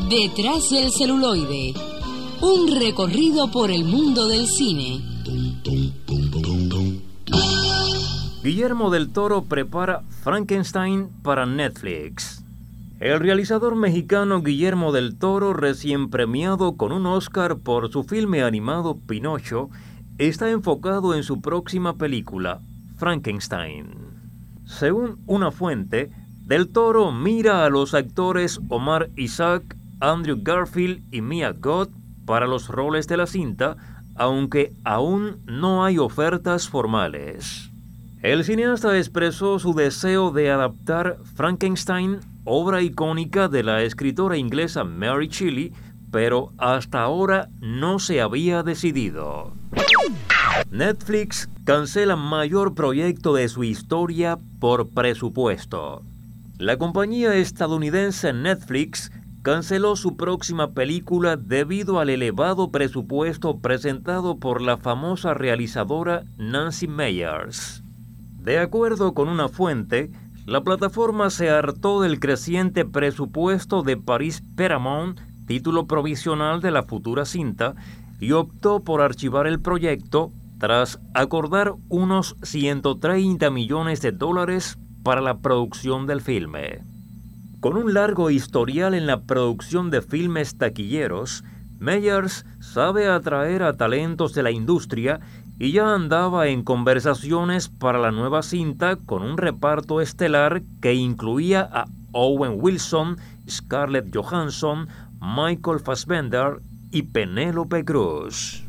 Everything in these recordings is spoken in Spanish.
Detrás del celuloide, un recorrido por el mundo del cine. Guillermo del Toro prepara Frankenstein para Netflix. El realizador mexicano Guillermo del Toro, recién premiado con un Oscar por su filme animado Pinocho, está enfocado en su próxima película, Frankenstein. Según una fuente, del Toro mira a los actores Omar Isaac, Andrew Garfield y Mia Goth para los roles de la cinta, aunque aún no hay ofertas formales. El cineasta expresó su deseo de adaptar Frankenstein, obra icónica de la escritora inglesa Mary Shelley, pero hasta ahora no se había decidido. Netflix cancela mayor proyecto de su historia por presupuesto. La compañía estadounidense Netflix canceló su próxima película debido al elevado presupuesto presentado por la famosa realizadora Nancy Meyers. De acuerdo con una fuente, la plataforma se hartó del creciente presupuesto de Paris Paramount, título provisional de la futura cinta, y optó por archivar el proyecto tras acordar unos $130 millones para la producción del filme. Con un largo historial en la producción de filmes taquilleros, Meyers sabe atraer a talentos de la industria y ya andaba en conversaciones para la nueva cinta con un reparto estelar que incluía a Owen Wilson, Scarlett Johansson, Michael Fassbender y Penélope Cruz.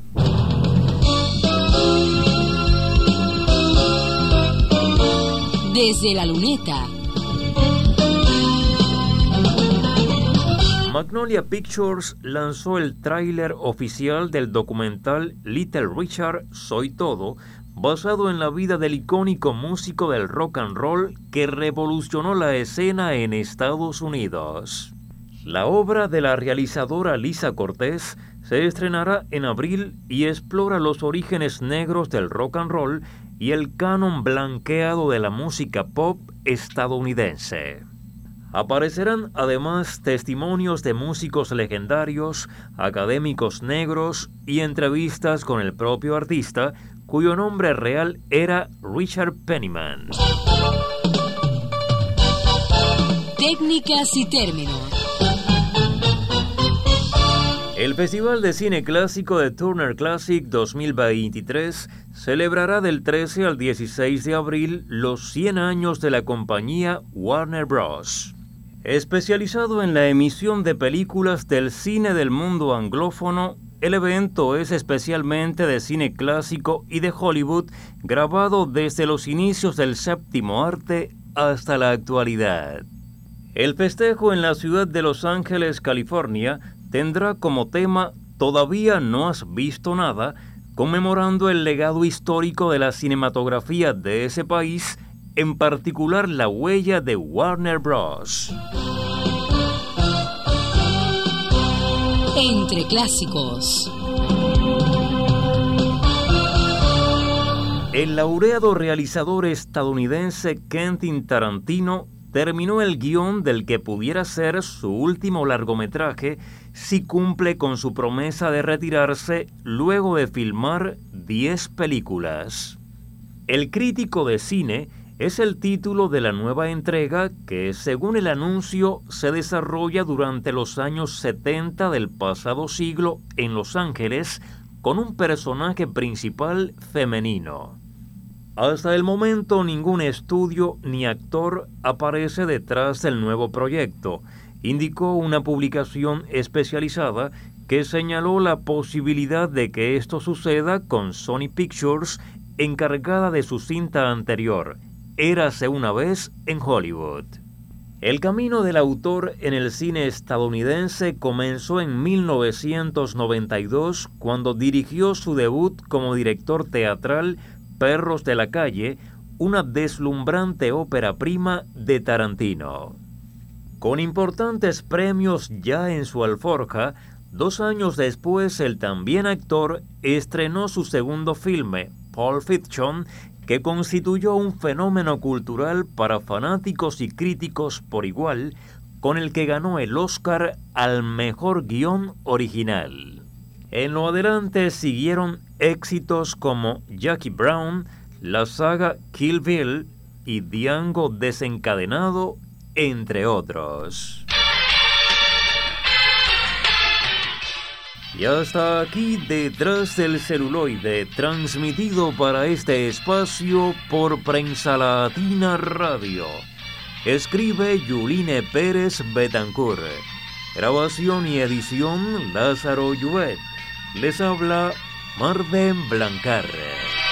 Desde la luneta. Magnolia Pictures lanzó el tráiler oficial del documental Little Richard, Soy Todo, basado en la vida del icónico músico del rock and roll que revolucionó la escena en Estados Unidos. La obra de la realizadora Lisa Cortés se estrenará en abril y explora los orígenes negros del rock and roll y el canon blanqueado de la música pop estadounidense. Aparecerán además testimonios de músicos legendarios, académicos negros y entrevistas con el propio artista, cuyo nombre real era Richard Penniman. Técnicas y términos. El Festival de Cine Clásico de Turner Classic 2023 celebrará del 13 al 16 de abril los 100 años de la compañía Warner Bros. Especializado en la emisión de películas del cine del mundo anglófono, el evento es especialmente de cine clásico y de Hollywood, grabado desde los inicios del séptimo arte hasta la actualidad. El festejo en la ciudad de Los Ángeles, California, tendrá como tema Todavía no has visto nada, conmemorando el legado histórico de la cinematografía de ese país, en particular la huella de Warner Bros. Entre clásicos. El laureado realizador estadounidense Quentin Tarantino terminó el guión del que pudiera ser su último largometraje si cumple con su promesa de retirarse luego de filmar 10 películas. El crítico de cine es el título de la nueva entrega que, según el anuncio, se desarrolla durante los años 70 del pasado siglo en Los Ángeles, con un personaje principal femenino. Hasta el momento ningún estudio ni actor aparece detrás del nuevo proyecto, indicó una publicación especializada que señaló la posibilidad de que esto suceda con Sony Pictures, encargada de su cinta anterior, Érase una vez en Hollywood. El camino del autor en el cine estadounidense comenzó en 1992, cuando dirigió su debut como director teatral Perros de la Calle, una deslumbrante ópera prima de Tarantino. Con importantes premios ya en su alforja, 2 años después el también actor estrenó su segundo filme, Pulp Fiction, que constituyó un fenómeno cultural para fanáticos y críticos por igual, con el que ganó el Oscar al mejor guión original. En lo adelante siguieron éxitos como Jackie Brown, la saga Kill Bill y Django desencadenado, entre otros. Y hasta aquí Detrás del Celuloide, transmitido para este espacio por Prensa Latina Radio. Escribe Yuline Pérez Betancourt. Grabación y edición Lázaro Lluet. Les habla Marden Blancar.